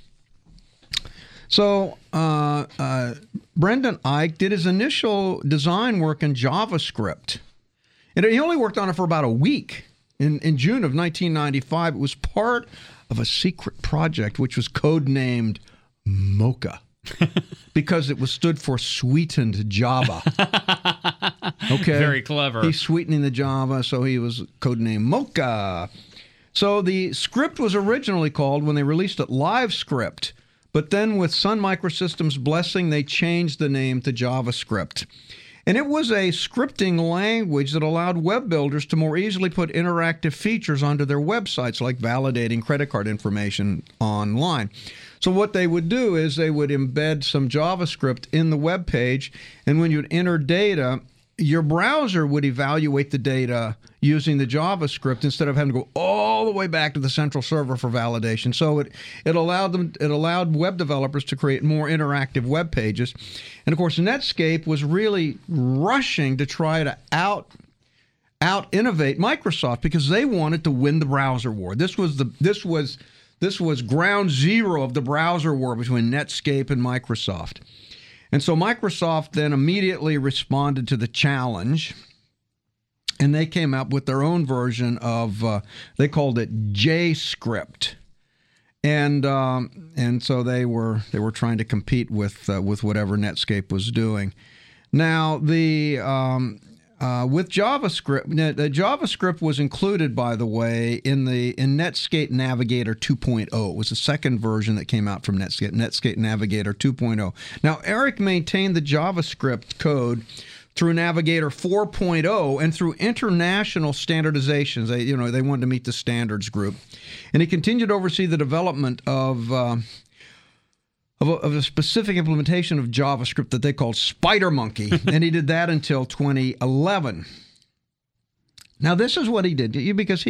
So Brendan Eich did his initial design work in JavaScript. And he only worked on it for about a week. In June of 1995, it was part of a secret project which was codenamed Mocha because it stood for Sweetened Java. Okay. Very clever. He's sweetening the Java, so he was codenamed Mocha. So the script was originally called, when they released it, LiveScript. But then with Sun Microsystems' blessing, they changed the name to JavaScript. And it was a scripting language that allowed web builders to more easily put interactive features onto their websites, like validating credit card information online. So what they would do is they would embed some JavaScript in the web page, and when you'd enter data, your browser would evaluate the data using the JavaScript instead of having to go all the way back to the central server for validation. So it allowed web developers to create more interactive web pages. And of course, Netscape was really rushing to try to out innovate Microsoft because they wanted to win the browser war. This was ground zero of the browser war between Netscape and Microsoft. And so Microsoft then immediately responded to the challenge, and they came up with their own version of, they called it JScript. And so they were trying to compete with whatever Netscape was doing. Now, with JavaScript, the JavaScript was included, by the way, in Netscape Navigator 2.0. It was the second version that came out from Netscape Navigator 2.0. Now, Eric maintained the JavaScript code through Navigator 4.0 and through international standardizations. They wanted to meet the standards group, and he continued to oversee the development of a specific implementation of JavaScript that they called SpiderMonkey, and he did that until 2011. Now, this is what he did because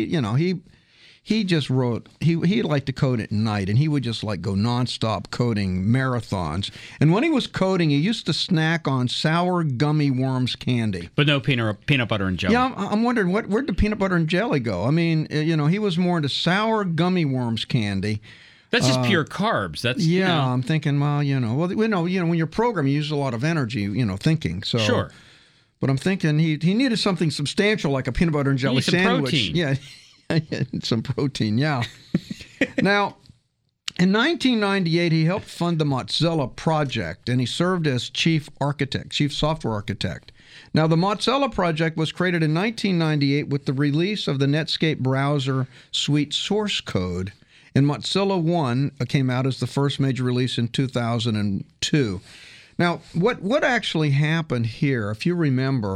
he just wrote. He liked to code at night, and he would just go nonstop coding marathons. And when he was coding, he used to snack on sour gummy worms candy, but no peanut butter and jelly. Yeah, I'm wondering where'd the peanut butter and jelly go? I mean, he was more into sour gummy worms candy. That's just pure carbs. That's I'm thinking, when you're programming, you use a lot of energy, thinking. So sure. But I'm thinking he needed something substantial like a peanut butter and jelly sandwich. Protein. Yeah, some protein. Yeah. Now, in 1998, he helped fund the Mozilla project, and he served as chief software architect. Now, the Mozilla project was created in 1998 with the release of the Netscape browser suite source code. And Mozilla 1 came out as the first major release in 2002. Now, what actually happened here, if you remember,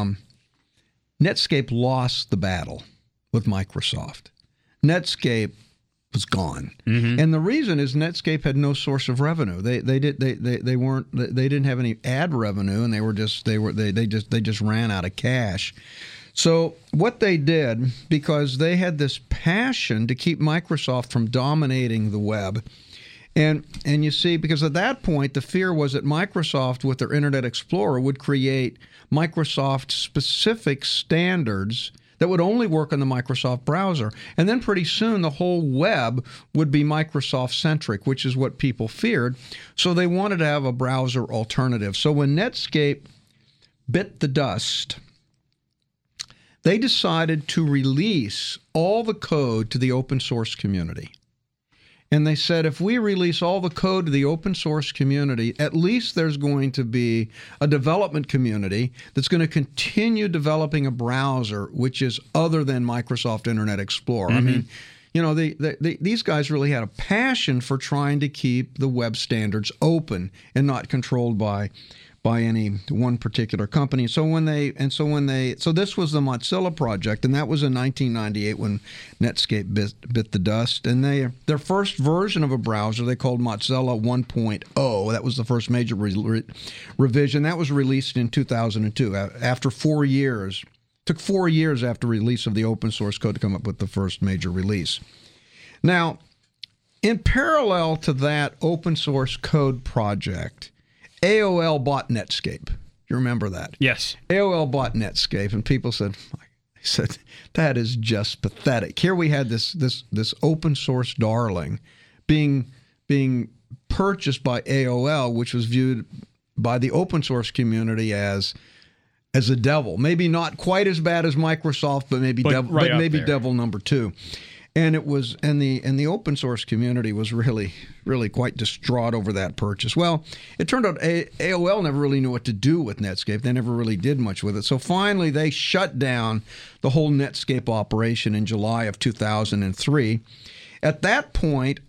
Netscape lost the battle with Microsoft. Netscape was gone, and the reason is Netscape had no source of revenue. They didn't have any ad revenue, and they just ran out of cash. So what they did, because they had this passion to keep Microsoft from dominating the web, and you see, because at that point the fear was that Microsoft with their Internet Explorer would create Microsoft-specific standards that would only work on the Microsoft browser. And then pretty soon the whole web would be Microsoft-centric, which is what people feared. So they wanted to have a browser alternative. So when Netscape bit the dust, they decided to release all the code to the open source community. And they said, if we release all the code to the open source community, at least there's going to be a development community that's going to continue developing a browser which is other than Microsoft Internet Explorer. I mean, these guys really had a passion for trying to keep the web standards open and not controlled by any one particular company. So this was the Mozilla project, and that was in 1998 when Netscape bit the dust. And their first version of a browser they called Mozilla 1.0. That was the first major revision. That was released in 2002 after 4 years. It took 4 years after release of the open source code to come up with the first major release. Now, in parallel to that open source code project, AOL bought Netscape. You remember that? Yes. AOL bought Netscape, and people said, that is just pathetic. Here we had this open source darling being purchased by AOL, which was viewed by the open source community as a devil. Maybe not quite as bad as Microsoft, but maybe devil number 2. And it was, and the open source community was really, really quite distraught over that purchase. Well, it turned out AOL never really knew what to do with Netscape. They never really did much with it. So finally, they shut down the whole Netscape operation in July of 2003. At that point,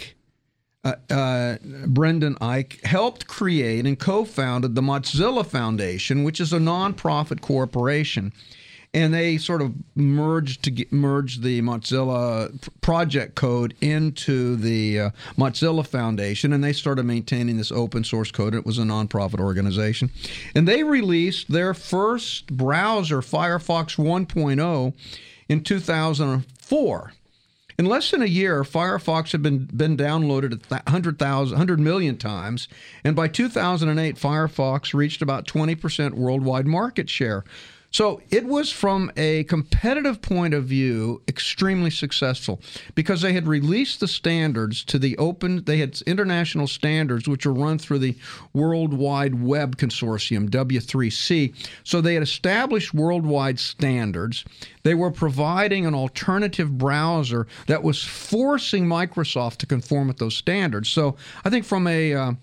Brendan Eich helped create and co-founded the Mozilla Foundation, which is a nonprofit corporation. and they sort of merged the Mozilla project code into the Mozilla Foundation, and they started maintaining this open source code. It was a nonprofit organization, and they released their first browser, Firefox 1.0, in 2004. In less than a year, Firefox had been downloaded 100 million times, and by 2008, Firefox reached about 20% worldwide market share. So it was, from a competitive point of view, extremely successful because they had released the standards to the open. They had international standards which are run through the World Wide Web Consortium, W3C. So they had established worldwide standards. They were providing an alternative browser that was forcing Microsoft to conform with those standards. So I think from an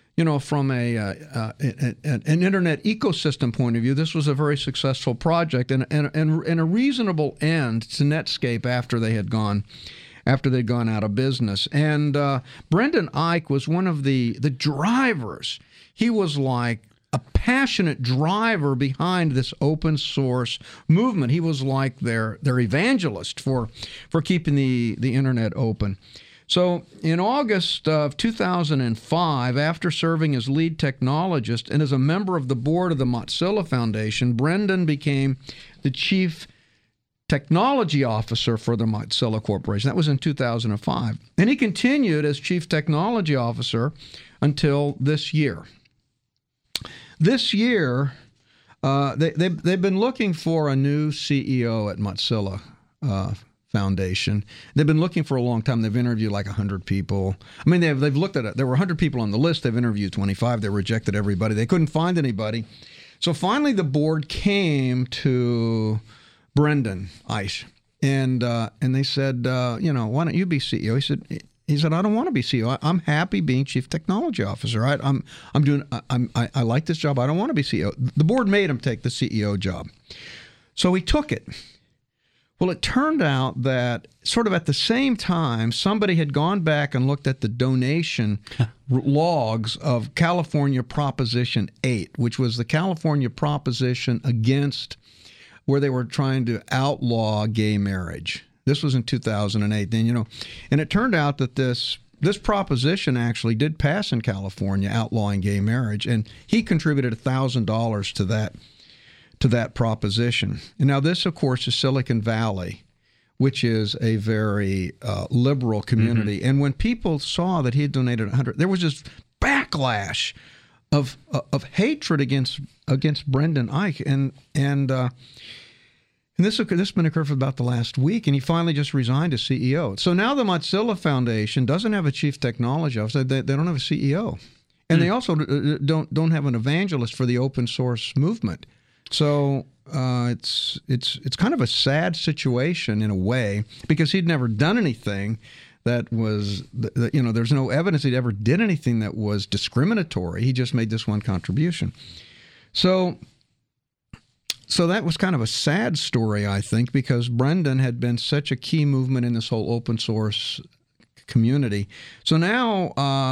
internet ecosystem point of view, this was a very successful project and a reasonable end to Netscape after they'd gone out of business. And Brendan Eich was one of the drivers. He was like a passionate driver behind this open source movement. He was like their evangelist for keeping the internet open. So in August of 2005, after serving as lead technologist and as a member of the board of the Mozilla Foundation, Brendan became the chief technology officer for the Mozilla Corporation. That was in 2005. And he continued as chief technology officer until this year. This year, they've been looking for a new CEO at Mozilla Foundation. They've been looking for a long time. They've interviewed like 100 people. I mean, they've looked at it. There were 100 people on the list. They've interviewed 25. They rejected everybody. They couldn't find anybody. So finally, the board came to Brendan Eich, and they said, why don't you be CEO? He said, I don't want to be CEO. I'm happy being chief technology officer. I like this job. I don't want to be CEO. The board made him take the CEO job, so he took it. Well, it turned out that sort of at the same time, somebody had gone back and looked at the donation logs of California Proposition 8, which was the California proposition against where they were trying to outlaw gay marriage. This was in 2008. Then, and it turned out that this proposition actually did pass in California, outlawing gay marriage, and he contributed $1,000 to that proposition. And now this, of course, is Silicon Valley, which is a very liberal community. Mm-hmm. And when people saw that he had donated $100, there was this backlash of hatred against Brendan Eich, and this has been occurring for about the last week, and he finally just resigned as CEO. So now the Mozilla Foundation doesn't have a chief technology officer; they don't have a CEO, and they also don't have an evangelist for the open source movement. So it's kind of a sad situation in a way, because he'd never done anything that was, there's no evidence he'd ever did anything that was discriminatory. He just made this one contribution. So that was kind of a sad story, I think, because Brendan had been such a key movement in this whole open source community. So now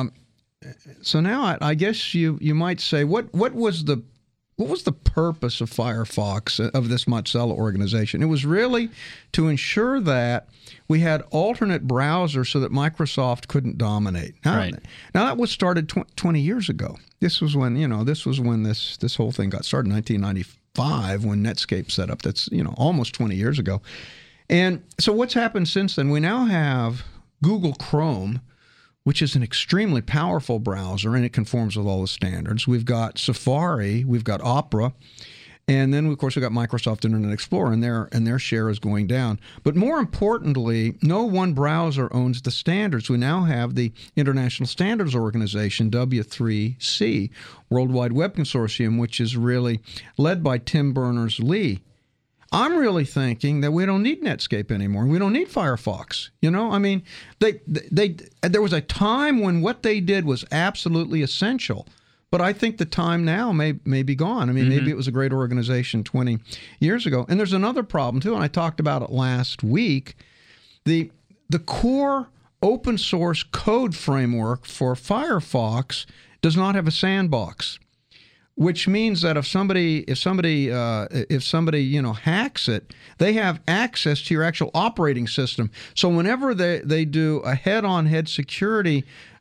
I guess you might say, what was the purpose of Firefox, of this Mozilla organization? It was really to ensure that we had alternate browsers so that Microsoft couldn't dominate. Now that was started 20 years ago. This was when this whole thing got started in 1995, when Netscape set up. That's almost 20 years ago. And so what's happened since then? We now have Google Chrome, which is an extremely powerful browser, and it conforms with all the standards. We've got Safari, we've got Opera, and then, of course, we've got Microsoft Internet Explorer, and their share is going down. But more importantly, no one browser owns the standards. We now have the International Standards Organization, W3C, World Wide Web Consortium, which is really led by Tim Berners-Lee. I'm really thinking that we don't need Netscape anymore. We don't need Firefox. There was a time when what they did was absolutely essential, but I think the time now may be gone. Maybe it was a great organization 20 years ago. And there's another problem too, and I talked about it last week. The core open source code framework for Firefox does not have a sandbox. which means that if somebody hacks it, they have access to your actual operating system. So whenever they do a head-on-head security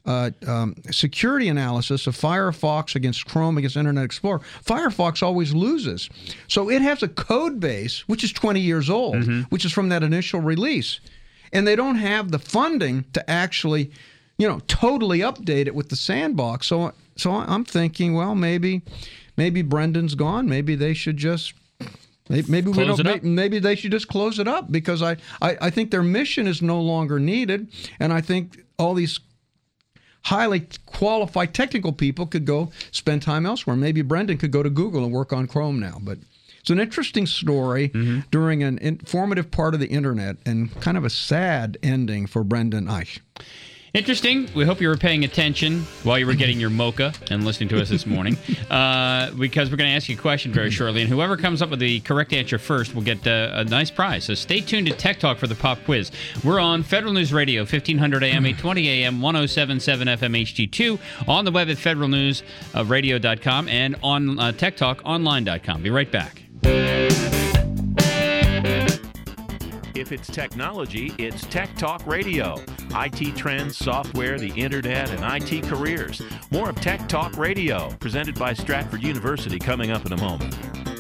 analysis of Firefox against Chrome against Internet Explorer, Firefox always loses. So it has a code base which is 20 years old, which is from that initial release, and they don't have the funding to actually, totally update it with the sandbox. So I'm thinking, well, maybe Brendan's gone. Maybe they should just maybe they should just close it up, because I think their mission is no longer needed, and I think all these highly qualified technical people could go spend time elsewhere. Maybe Brendan could go to Google and work on Chrome now. But it's an interesting story during an informative part of the internet, and kind of a sad ending for Brendan Eich. Interesting. We hope you were paying attention while you were getting your mocha and listening to us this morning, because we're going to ask you a question very shortly, and whoever comes up with the correct answer first will get a nice prize. So stay tuned to Tech Talk for the pop quiz. We're on Federal News Radio, 1500 AM, 820 AM, 1077 FM HD2, on the web at federalnewsradio.com, and on techtalkonline.com. Be right back. If it's technology, it's Tech Talk Radio. IT trends, software, the internet, and IT careers. More of Tech Talk Radio, presented by Stratford University, coming up in a moment.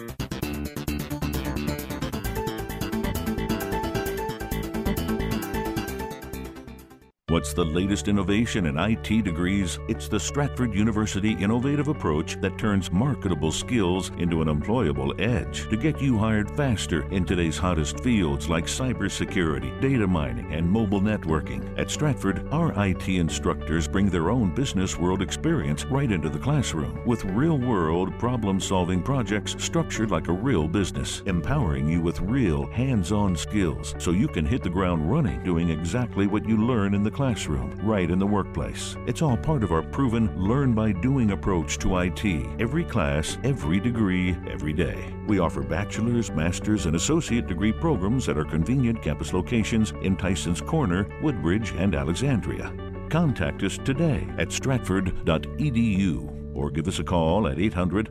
What's the latest innovation in IT degrees? It's the Stratford University innovative approach that turns marketable skills into an employable edge to get you hired faster in today's hottest fields like cybersecurity, data mining, and mobile networking. At Stratford, our IT instructors bring their own business world experience right into the classroom with real-world problem-solving projects structured like a real business, empowering you with real hands-on skills so you can hit the ground running doing exactly what you learn in the classroom, right in the workplace. It's all part of our proven learn-by-doing approach to IT. Every class, every degree, every day. We offer bachelor's, master's, and associate degree programs at our convenient campus locations in Tysons Corner, Woodbridge, and Alexandria. Contact us today at stratford.edu or give us a call at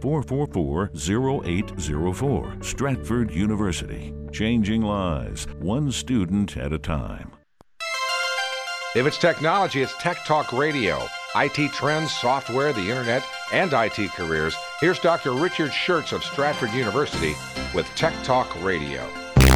800-444-0804. Stratford University. Changing lives, one student at a time. If it's technology, it's Tech Talk Radio. IT trends, software, the internet, and IT careers. Here's Dr. Richard Schertz of Stratford University with Tech Talk Radio.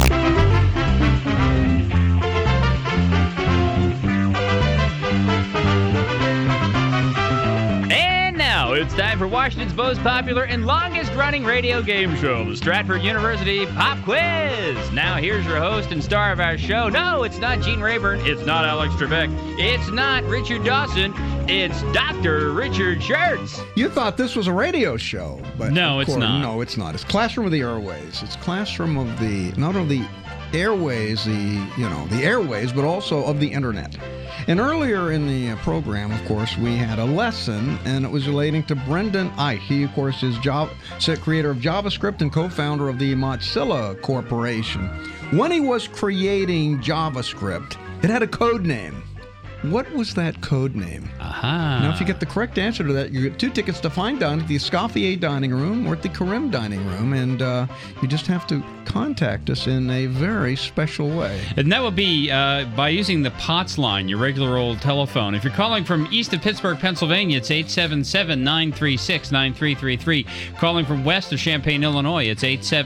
It's time for Washington's most popular and longest-running radio game show, the Stratford University Pop Quiz. Now, here's your host and star of our show. No, it's not Gene Rayburn. It's not Alex Trebek. It's not Richard Dawson. It's Dr. Richard Schertz. You thought this was a radio show, but no, it's not. No, it's not. It's Classroom of the Airways. It's Classroom of the not only airways, the airways, but also of the internet. And earlier in the program, of course, we had a lesson, and it was relating to Brendan Eich. He, of course, is creator of JavaScript and co-founder of the Mozilla Corporation. When he was creating JavaScript, it had a code name. What was that code name? Aha. Now, if you get the correct answer to that, you get 2 tickets to find down at the Escoffier Dining Room or at the Karim Dining Room, and you just have to contact us in a very special way. And that would be by using the POTS line, your regular old telephone. If you're calling from east of Pittsburgh, Pennsylvania, it's 877-936-9333. Calling from west of Champaign, Illinois, it's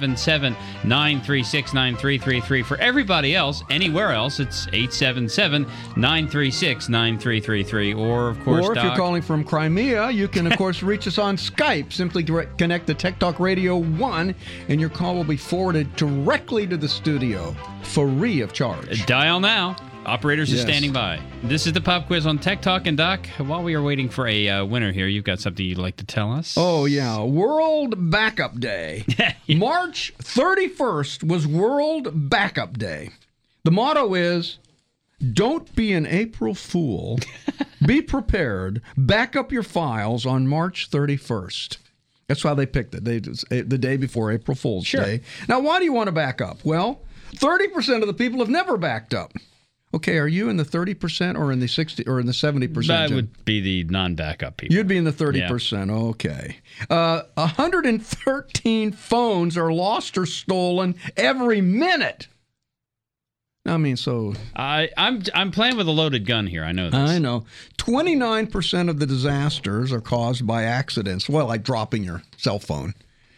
877-936-9333. For everybody else, anywhere else, it's 877-936-9333. Or, of course, or if you're calling from Crimea, you can, of course, reach us on Skype. Simply connect to Tech Talk Radio 1, and your call will be forwarded directly to the studio, free of charge. Dial now. Operators are standing by. This is the Pop Quiz on Tech Talk. And, Doc, while we are waiting for a winner here, you've got something you'd like to tell us? Oh, yeah. World Backup Day. March 31st was World Backup Day. The motto is, don't be an April Fool. Be prepared. Back up your files on March 31st. That's why they picked it. The day before April Fool's Day. Now, why do you want to back up? Well, 30% of the people have never backed up. Okay, are you in the 30% or in the 60 or in the 70%? That Jim? would be the non-backup people. You'd be in the 30%. Okay. 113 phones are lost or stolen every minute. I mean, so I'm playing with a loaded gun here. I know this. I know. 29% of the disasters are caused by accidents. Well, like dropping your cell phone.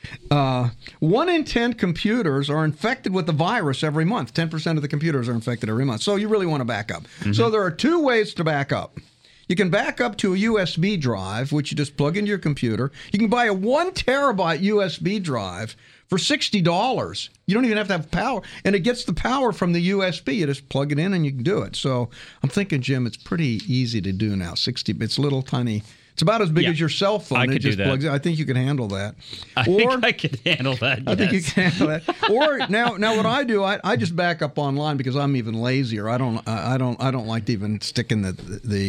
1 in 10 computers are infected with the virus every month. 10% of the computers are infected every month. So you really want to back up. So there are two ways to back up. You can back up to a USB drive, which you just plug into your computer. You can buy a 1 terabyte USB drive for $60. You don't even have to have power. And it gets the power from the USB. You just plug it in and you can do it. So I'm thinking, Jim, it's pretty easy to do now. It's a little tiny. It's about as big as your cell phone. I could do that. Plugs in. I think you can handle that. I think I could handle that. I think you can handle that. Or now what I do, I just back up online because I'm even lazier. I don't like to even stick in the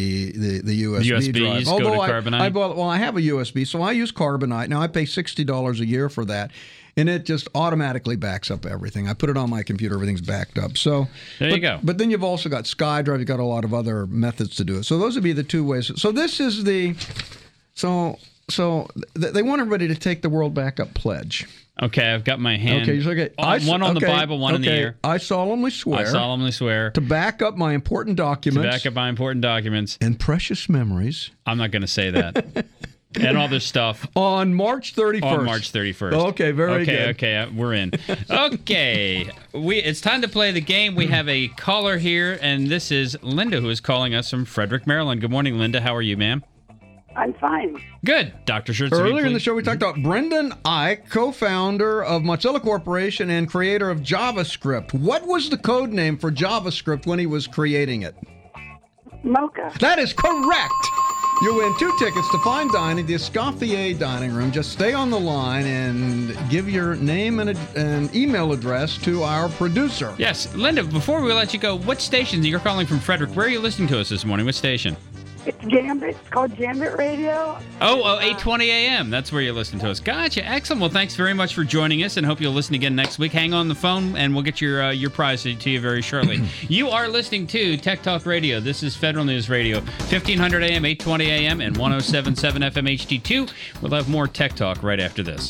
USB drive. Go to Carbonite. I have a USB, so I use Carbonite. Now I pay $60 a year for that. And it just automatically backs up everything. I put it on my computer, everything's backed up. So there you go. But then you've also got SkyDrive. You've got a lot of other methods to do it. So those would be the two ways. So this is the so they want everybody to take the World Backup Pledge. Okay, I've got my hand. Okay. One on the Bible, one in the air. I solemnly swear. To back up my important documents. And precious memories. I'm not going to say that. And all this stuff. On March 31st. Okay, very good. Okay, we're in. Okay, it's time to play the game. We have a caller here, and this is Linda, who is calling us from Frederick, Maryland. Good morning, Linda. How are you, ma'am? I'm fine. Good. Dr. Schertz. Earlier in the show, we talked about Brendan Eich, co-founder of Mozilla Corporation and creator of JavaScript. What was the code name for JavaScript when he was creating it? Mocha. That is correct. You win 2 tickets to Fine Dining, the Escoffier Dining Room. Just stay on the line and give your name and email address to our producer. Yes. Linda, before we let you go, what station? You're calling from Frederick. Where are you listening to us this morning? What station? It's Gambit. It's called Gambit Radio. Oh, 820 a.m. That's where you listen to us. Gotcha. Excellent. Well, thanks very much for joining us, and hope you'll listen again next week. Hang on the phone, and we'll get your prize to you very shortly. You are listening to Tech Talk Radio. This is Federal News Radio, 1500 a.m., 820 a.m., and 107.7 FM HD2. We'll have more Tech Talk right after this.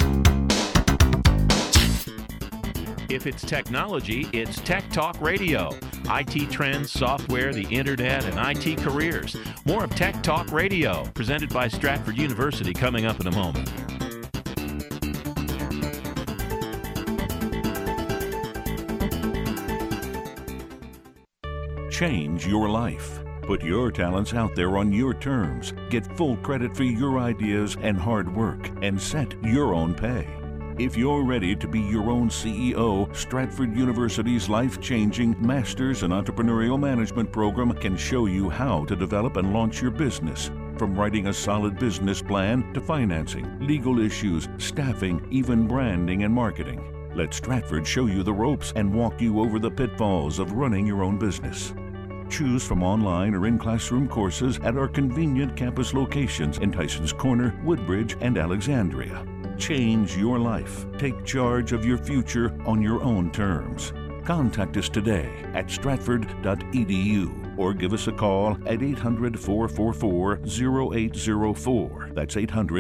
If it's technology, it's Tech Talk Radio. IT trends, software, the internet, and IT careers. More of Tech Talk Radio, presented by Stratford University, coming up in a moment. Change your life. Put your talents out there on your terms. Get full credit for your ideas and hard work, and set your own pay. If you're ready to be your own CEO, Stratford University's life-changing Masters in Entrepreneurial Management program can show you how to develop and launch your business. From writing a solid business plan to financing, legal issues, staffing, even branding and marketing. Let Stratford show you the ropes and walk you over the pitfalls of running your own business. Choose from online or in-classroom courses at our convenient campus locations in Tysons Corner, Woodbridge, and Alexandria. Change your life. Take charge of your future on your own terms. Contact us today at stratford.edu or give us a call at 800-444-0804. That's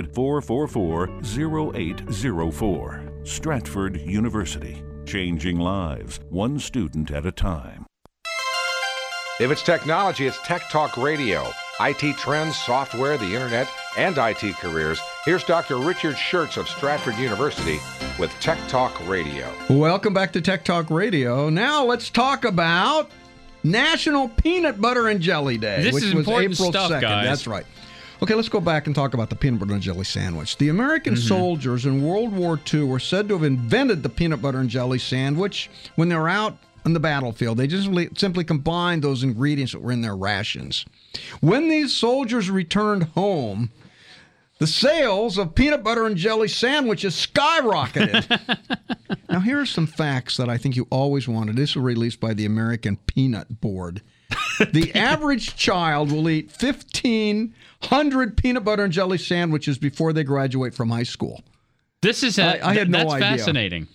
800-444-0804. Stratford University. Changing lives, one student at a time. If it's technology, it's Tech Talk Radio. IT trends, software, the internet, and IT careers. Here's Dr. Richard Schertz of Stratford University with Tech Talk Radio. Welcome back to Tech Talk Radio. Now let's talk about National Peanut Butter and Jelly Day, which was important April stuff, 2nd. guys. That's right. Okay, let's go back and talk about the peanut butter and jelly sandwich. The American soldiers in World War II were said to have invented the peanut butter and jelly sandwich when they were out on the battlefield. They just simply combined those ingredients that were in their rations. When these soldiers returned home, the sales of peanut butter and jelly sandwiches skyrocketed. Now, here are some facts that I think you always wanted. This was released by the American Peanut Board. The average child will eat 1,500 peanut butter and jelly sandwiches before they graduate from high school. This is I had no that's idea. fascinating.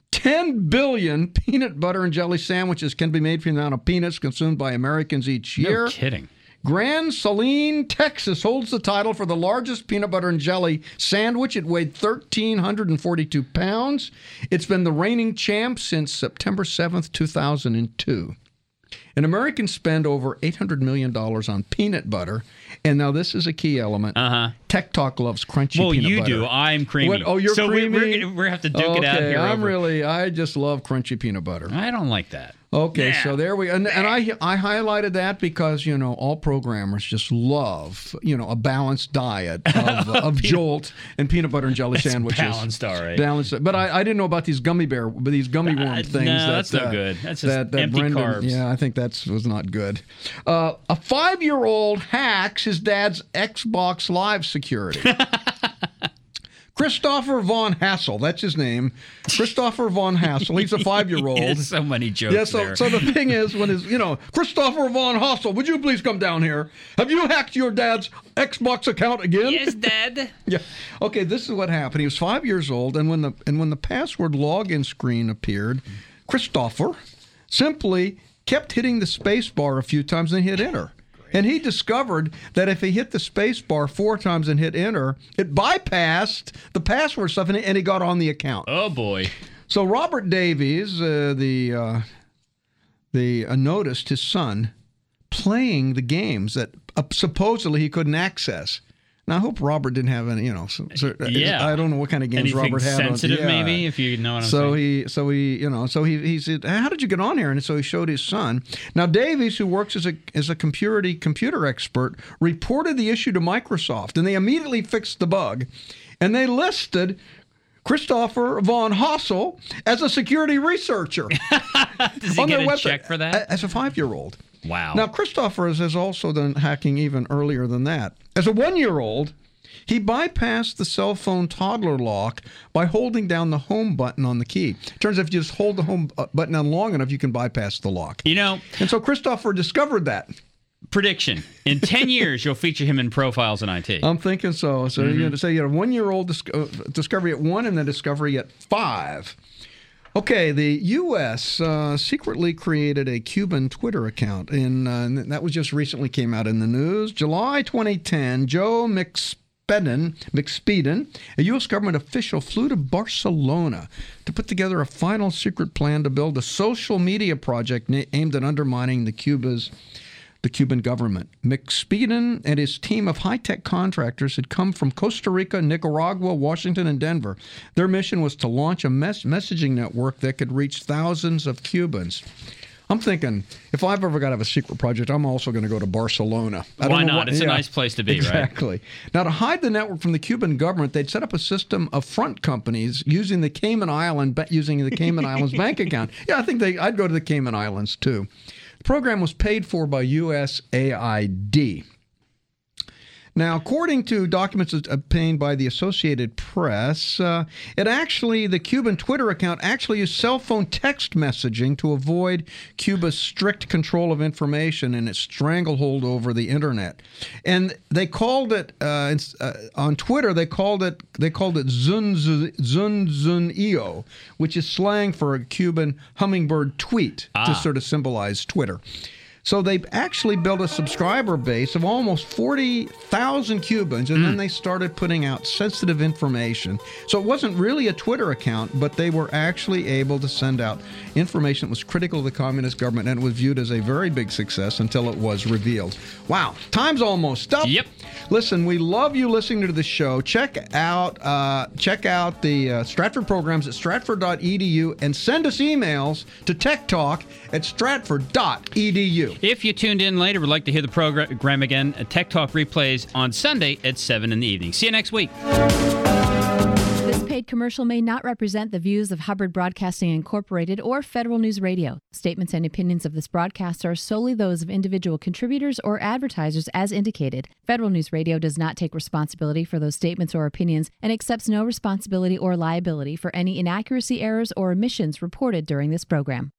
10 billion peanut butter and jelly sandwiches can be made from the amount of peanuts consumed by Americans each year. No kidding. Grand Saline, Texas holds the title for the largest peanut butter and jelly sandwich. It weighed 1,342 pounds. It's been the reigning champ since September 7th, 2002. And Americans spend over $800 million on peanut butter. And now this is a key element. Tech Talk loves crunchy peanut butter. Well, you do. I'm creamy. Oh, you're creamy? We're going to have to duke it out here. I just love crunchy peanut butter. I don't like that. Okay, so there we go. And I highlighted that because, all programmers just love, a balanced diet of Jolt and peanut butter and jelly sandwiches. Balanced, all right. Balanced. But I didn't know about these gummy worm things. No, that's no good. That's just empty carbs. Yeah, I think that was not good. A 5-year-old hacks his dad's Xbox Live security. Christopher Von Hassel, that's his name. Christopher Von Hassel. He's a 5-year-old. So many jokes there. So the thing is, when Christopher Von Hassel, would you please come down here? Have you hacked your dad's Xbox account again? Yes, Dad. Yeah. Okay, this is what happened. He was 5 years old, and when the password login screen appeared, Christopher simply kept hitting the space bar a few times and hit enter. And he discovered that if he hit the space bar 4 times and hit enter, it bypassed the password stuff, and he got on the account. Oh, boy. So Robert Davies, noticed his son playing the games that supposedly he couldn't access. Now, I hope Robert didn't have any, I don't know what kind of games Anything Robert had. Sensitive, maybe, if you know what I'm saying. So he said, how did you get on here? And so he showed his son. Now, Davies, who works as a computer expert, reported the issue to Microsoft, and they immediately fixed the bug. And they listed Christopher Von Hassel as a security researcher. Does he get a check for that? As a 5-year-old. Wow. Now, Christopher has also done hacking even earlier than that. As a 1-year-old, he bypassed the cell phone toddler lock by holding down the home button on the key. Turns out if you just hold the home button down long enough, you can bypass the lock. And so Christopher discovered that. Prediction. In 10 years, you'll feature him in Profiles in IT. I'm thinking so. So you're going to say you had a 1-year-old discovery at 1 and then discovery at 5. Okay, the U.S. Secretly created a Cuban Twitter account, and that was just recently came out in the news. July 2010, Joe McSpeden, a U.S. government official, flew to Barcelona to put together a final secret plan to build a social media project aimed at undermining the Cuban government. McSpeden and his team of high-tech contractors had come from Costa Rica, Nicaragua, Washington, and Denver. Their mission was to launch a messaging network that could reach thousands of Cubans. I'm thinking, if I've ever got to have a secret project, I'm also going to go to Barcelona. Why not? It's a nice place to be, exactly. Right? Now, to hide the network from the Cuban government, they'd set up a system of front companies using the Cayman Islands bank account. Yeah, I think I'd go to the Cayman Islands, too. The program was paid for by USAID. Now, according to documents obtained by the Associated Press, the Cuban Twitter account actually used cell phone text messaging to avoid Cuba's strict control of information and its stranglehold over the internet. And they called it on Twitter. They called it Zunzunio, which is slang for a Cuban hummingbird tweet to sort of symbolize Twitter. So they actually built a subscriber base of almost 40,000 Cubans, and then they started putting out sensitive information. So it wasn't really a Twitter account, but they were actually able to send out information that was critical to the communist government, and it was viewed as a very big success until it was revealed. Wow, time's almost up. Yep. Listen, we love you listening to the show. Check out the Stratford programs at stratford.edu and send us emails to techtalk@stratford.edu. If you tuned in later, would like to hear the program again, Tech Talk replays on Sunday at 7 in the evening. See you next week. This paid commercial may not represent the views of Hubbard Broadcasting Incorporated or Federal News Radio. Statements and opinions of this broadcast are solely those of individual contributors or advertisers as indicated. Federal News Radio does not take responsibility for those statements or opinions and accepts no responsibility or liability for any inaccuracy, errors, or omissions reported during this program.